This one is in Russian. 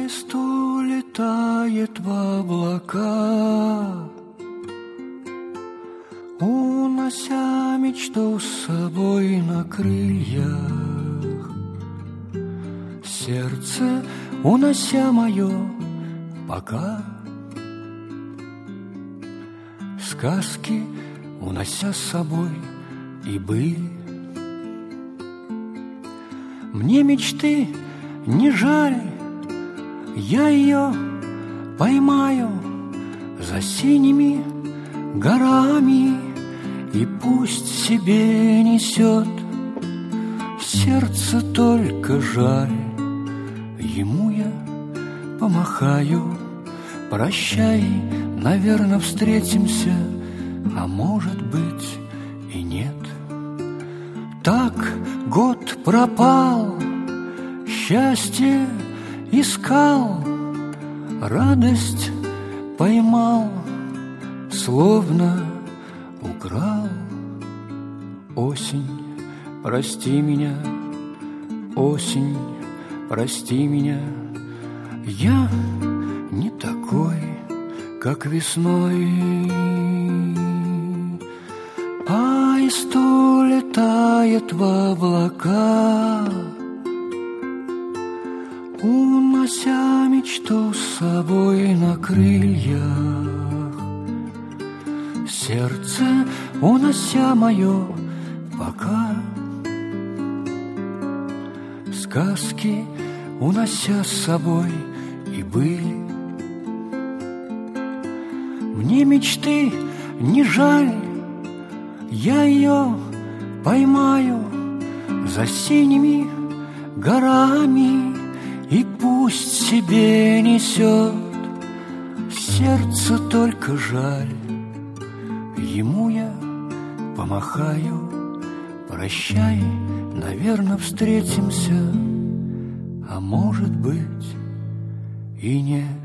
Аист улетает в облака, унося мечту с собой на крыльях. Сердце, унося мое, пока. Сказки, унося с собой и быль. Мне мечты не жаль, я ее поймаю за синими горами, и пусть себе несет. Сердце только жаль, ему я помахаю. Прощай, наверное, встретимся, а может быть и нет. Так год пропал, счастье искал, радость поймал, словно украл. Осень, прости меня, осень, прости меня. Я не такой, как весной. Аист улетает в облака, унося мечту с собой на крыльях. Сердце, унося мое, пока. Сказки, унося с собой и быль. Мне мечты не жаль, я ее поймаю за синими горами, и пусть себе несет. Сердце только жаль, ему я помахаю. Прощай, наверное, встретимся, а может быть и нет.